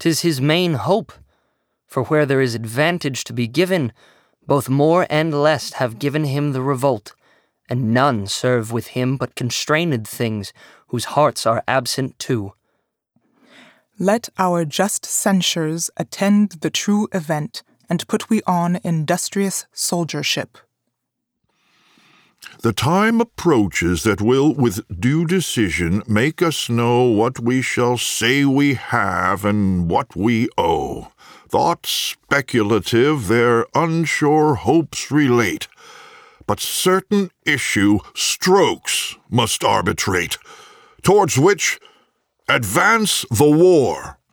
'Tis his main hope, for where there is advantage to be given, both more and less have given him the revolt, and none serve with him but constrained things, whose hearts are absent too. Let our just censures attend the true event, and put we on industrious soldiership. The time approaches that will, with due decision, make us know what we shall say we have and what we owe. Thoughts speculative their unsure hopes relate, but certain issue strokes must arbitrate, towards which advance the war.